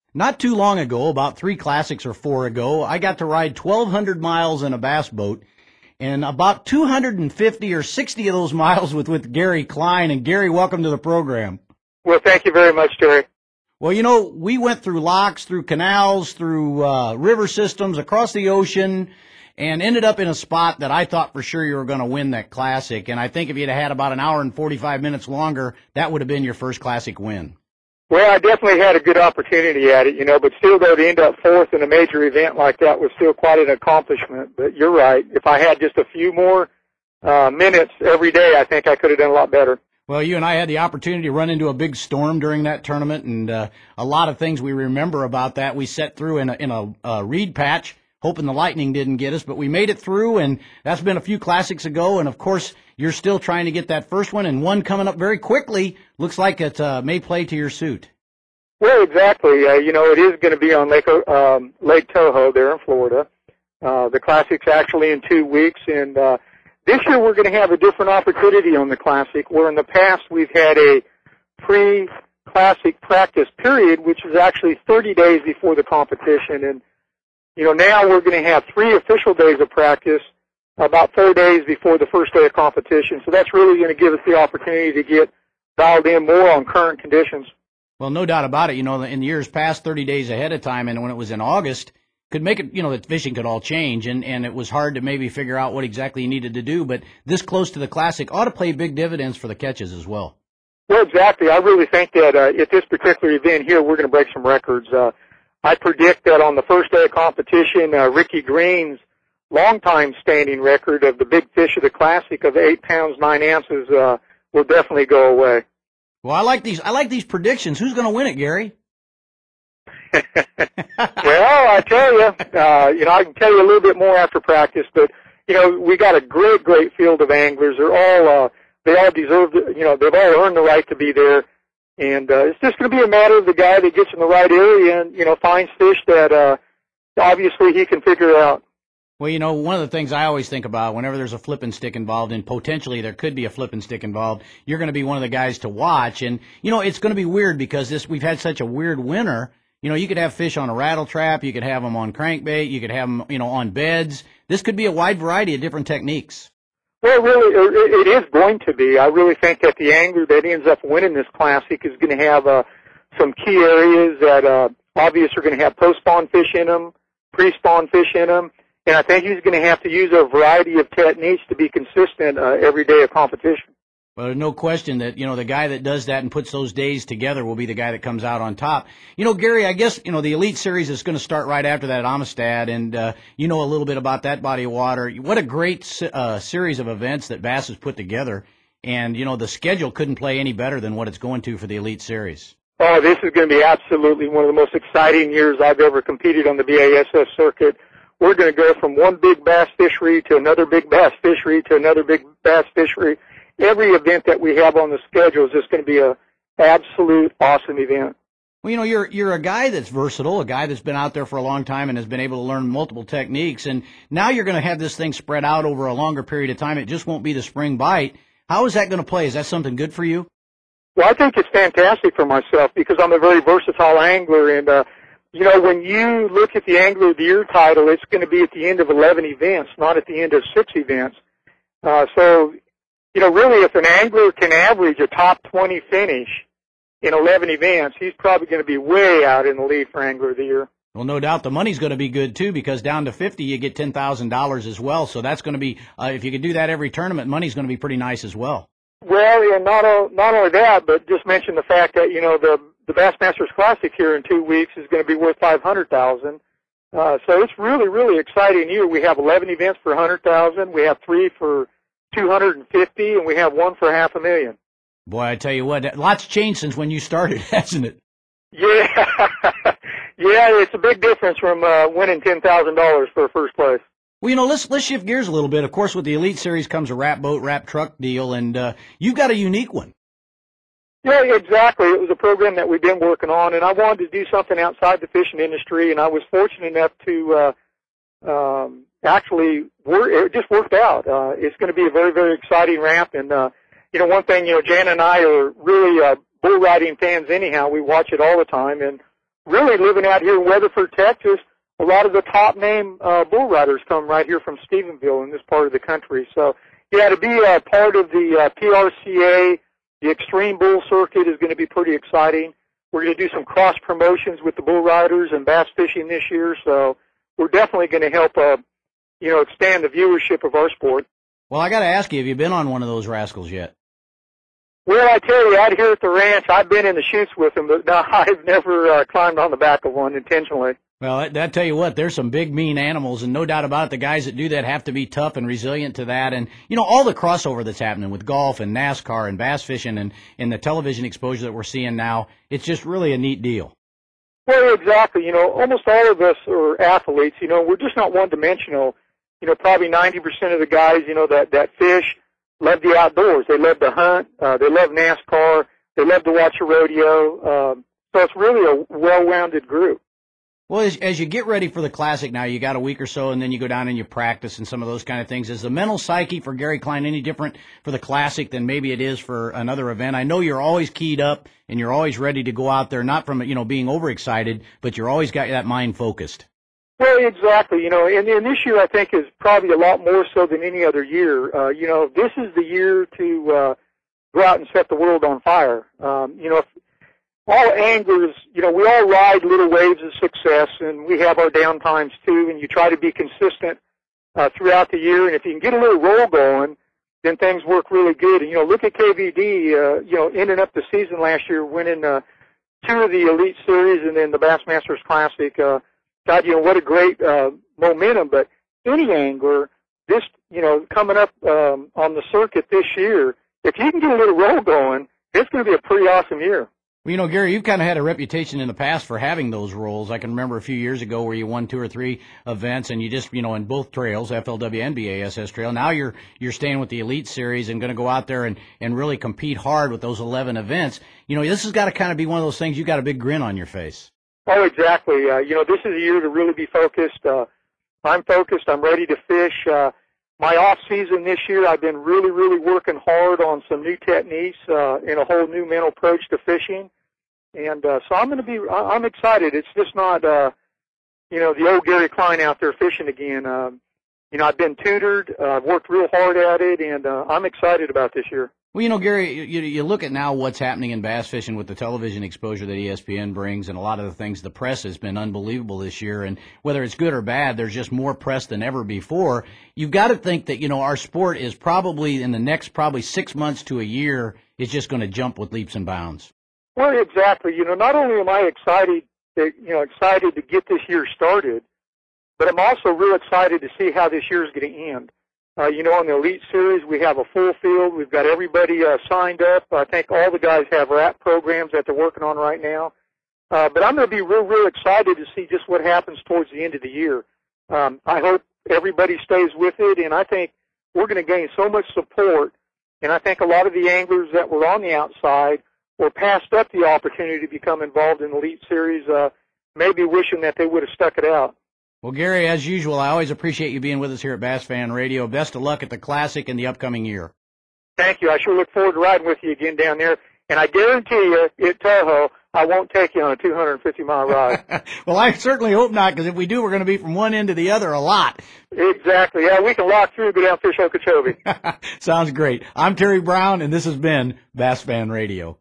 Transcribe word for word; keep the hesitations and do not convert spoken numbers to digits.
Not too long ago, about three classics or four ago, I got to ride twelve hundred miles in a bass boat, and about two hundred fifty or sixty of those miles with, with Gary Klein. And Gary, welcome to the program. Well, thank you very much, Terry. Well, you know, we went through locks, through canals, through uh, river systems, across the ocean, and ended up in a spot that I thought for sure you were going to win that classic. And I think if you'd had about an hour and forty-five minutes longer, that would have been your first classic win. Well, I definitely had a good opportunity at it, you know, but still, though, to end up fourth in a major event like that was still quite an accomplishment. But you're right. If I had just a few more uh, minutes every day, I think I could have done a lot better. Well, you and I had the opportunity to run into a big storm during that tournament, and uh, a lot of things we remember about that. We set through in a, in a uh, reed patch, hoping the lightning didn't get us, but we made it through, and that's been a few classics ago. And, of course, you're still trying to get that first one, and one coming up very quickly. Looks like it uh, may play to your suit. Well, exactly. Uh, you know, it is going to be on Lake, um, Lake Toho there in Florida. Uh, the Classic's actually in two weeks, and uh, this year we're going to have a different opportunity on the Classic, where in the past we've had a pre-Classic practice period, which is actually thirty days before the competition. And, you know, now we're going to have three official days of practice about four days before the first day of competition. So that's really going to give us the opportunity to get dialed in more on current conditions. Well, no doubt about it. You know, in years past, thirty days ahead of time, and when it was in August, could make it, you know, the fishing could all change, and, and it was hard to maybe figure out what exactly you needed to do. But this close to the Classic ought to pay big dividends for the catches as well. Well, exactly. I really think that uh, at this particular event here, we're going to break some records. Uh, I predict that on the first day of competition, uh, Ricky Green's longtime standing record of the big fish of the Classic of eight pounds, nine ounces uh, will definitely go away. Well, I like these. I like these predictions. Who's going to win it, Gary? Well, I tell you, uh, you know, I can tell you a little bit more after practice, but you know, we got a great, great field of anglers. They're all, uh, they all deserve, the, you know, they've all earned the right to be there, and uh, it's just going to be a matter of the guy that gets in the right area and you know finds fish that uh, obviously he can figure out. Well, you know, one of the things I always think about whenever there's a flipping stick involved, and potentially there could be a flipping stick involved, you're going to be one of the guys to watch. And, you know, it's going to be weird because this we've had such a weird winter. You know, you could have fish on a rattle trap. You could have them on crankbait. You could have them, you know, on beds. This could be a wide variety of different techniques. Well, really, it is going to be. I really think that the angler that ends up winning this Classic is going to have uh, some key areas that uh, obviously are going to have post-spawn fish in them, pre-spawn fish in them. And I think he's going to have to use a variety of techniques to be consistent uh, every day of competition. Well, there's no question that, you know, the guy that does that and puts those days together will be the guy that comes out on top. You know, Gary, I guess, you know, the Elite Series is going to start right after that at Amistad, and uh, you know a little bit about that body of water. What a great uh, series of events that Bass has put together. And, you know, the schedule couldn't play any better than what it's going to for the Elite Series. Oh, this is going to be absolutely one of the most exciting years I've ever competed on the B A S S circuit. We're going to go from one big bass fishery to another big bass fishery to another big bass fishery. Every event that we have on the schedule is just going to be a absolute awesome event. Well, you know, you're you're a guy that's versatile, a guy that's been out there for a long time and has been able to learn multiple techniques, and now you're going to have this thing spread out over a longer period of time. It just won't be the spring bite. How is that going to play? Is that something good for you? Well, I think it's fantastic for myself because I'm a very versatile angler, and uh, you know, when you look at the Angler of the Year title, it's going to be at the end of eleven events, not at the end of six events. Uh, so, you know, really, if an angler can average a top twenty finish in eleven events, he's probably going to be way out in the lead for Angler of the Year. Well, no doubt the money's going to be good, too, because down to fifty, you get ten thousand dollars as well. So that's going to be, uh, if you could do that every tournament, money's going to be pretty nice as well. Well, and not, o- not only that, but just mention the fact that, you know, the the Bassmasters Classic here in two weeks is going to be worth five hundred thousand dollars. Uh, so it's really, really exciting year. We have eleven events for one hundred thousand dollars. We have three for two hundred fifty thousand dollars, and we have one for half a million. Boy, I tell you what, lots changed since when you started, hasn't it? Yeah. Yeah, it's a big difference from uh, winning ten thousand dollars for first place. Well, you know, let's let's shift gears a little bit. Of course, with the Elite Series comes a wrap boat, wrap truck deal, and uh, you've got a unique one. Yeah, exactly. It was a program that we've been working on, and I wanted to do something outside the fishing industry, and I was fortunate enough to uh, um, actually work. It just worked out. Uh, it's going to be a very, very exciting ramp, and uh, you know, one thing, you know, Jan and I are really uh, bull riding fans anyhow. We watch it all the time, and really living out here in Weatherford, Texas, a lot of the top name uh, bull riders come right here from Stephenville in this part of the country. So, yeah, to be a part of the uh, P R C A, the Extreme Bull Circuit is going to be pretty exciting. We're going to do some cross promotions with the bull riders and bass fishing this year, so we're definitely going to help, uh, you know, expand the viewership of our sport. Well, I got to ask you, have you been on one of those rascals yet? Well, I tell you, out here at the ranch, I've been in the chutes with them, but no, I've never uh, climbed on the back of one intentionally. Well, I, I tell you what, there's some big, mean animals, and no doubt about it, the guys that do that have to be tough and resilient to that. And, you know, all the crossover that's happening with golf and NASCAR and bass fishing and, and the television exposure that we're seeing now, it's just really a neat deal. Well, exactly. You know, almost all of us are athletes. You know, we're just not one-dimensional. You know, probably ninety percent of the guys, you know, that, that fish love the outdoors. They love to hunt. Uh, they love NASCAR. They love to watch a rodeo. Um, so it's really a well-rounded group. Well, as, as you get ready for the Classic now, you got a week or so, and then you go down and you practice and some of those kind of things. Is the mental psyche for Gary Klein any different for the Classic than maybe it is for another event? I know you're always keyed up and you're always ready to go out there, not from, you know, being overexcited, but you're always got that mind focused. Well, exactly. You know, and, and this year I think is probably a lot more so than any other year. Uh, you know, this is the year to uh, go out and set the world on fire. Um, you know, if, all anglers, you know, we all ride little waves of success, and we have our down times too, and you try to be consistent uh, throughout the year, and if you can get a little roll going, then things work really good. And, you know, look at K V D, uh, you know, ending up the season last year, winning uh, two of the Elite Series and then the Bassmasters Classic. Uh, God, you know, what a great uh, momentum, but any angler, this, you know, coming up um, on the circuit this year, if you can get a little roll going, it's going to be a pretty awesome year. Well, you know, Gary, you've kind of had a reputation in the past for having those roles. I can remember a few years ago where you won two or three events, and you just, you know, in both trails, F L W and B A S S trail. Now you're you're staying with the Elite Series and going to go out there and, and really compete hard with those eleven events. You know, this has got to kind of be one of those things, you got a big grin on your face. Oh, exactly. Uh, you know, this is a year to really be focused. Uh, I'm focused. I'm ready to fish. Uh, my off season this year, I've been really, really working hard on some new techniques uh, and a whole new mental approach to fishing. And uh, so I'm going to be, I'm excited. It's just not, uh, you know, the old Gary Klein out there fishing again. Um, you know, I've been tutored. Uh, I've worked real hard at it, and uh, I'm excited about this year. Well, you know, Gary, you, you look at now what's happening in bass fishing with the television exposure that E S P N brings, and a lot of the things, the press has been unbelievable this year, and whether it's good or bad, there's just more press than ever before. You've got to think that, you know, our sport is probably in the next probably six months to a year is just going to jump with leaps and bounds. Well, exactly. You know, not only am I excited, to, you know, excited to get this year started, but I'm also real excited to see how this year is going to end. Uh, you know, on the Elite Series, we have a full field. We've got everybody uh, signed up. I think all the guys have wrap programs that they're working on right now. Uh, but I'm going to be real, real excited to see just what happens towards the end of the year. Um, I hope everybody stays with it, and I think we're going to gain so much support. And I think a lot of the anglers that were on the outside or passed up the opportunity to become involved in the Elite Series, uh, maybe wishing that they would have stuck it out. Well, Gary, as usual, I always appreciate you being with us here at Bass Fan Radio. Best of luck at the Classic in the upcoming year. Thank you. I sure look forward to riding with you again down there. And I guarantee you, at Tahoe, I won't take you on a two hundred fifty mile ride. Well, I certainly hope not, because if we do, we're going to be from one end to the other a lot. Exactly. Yeah, we can lock through and go down fish Okeechobee. Sounds great. I'm Terry Brown, and this has been Bass Fan Radio.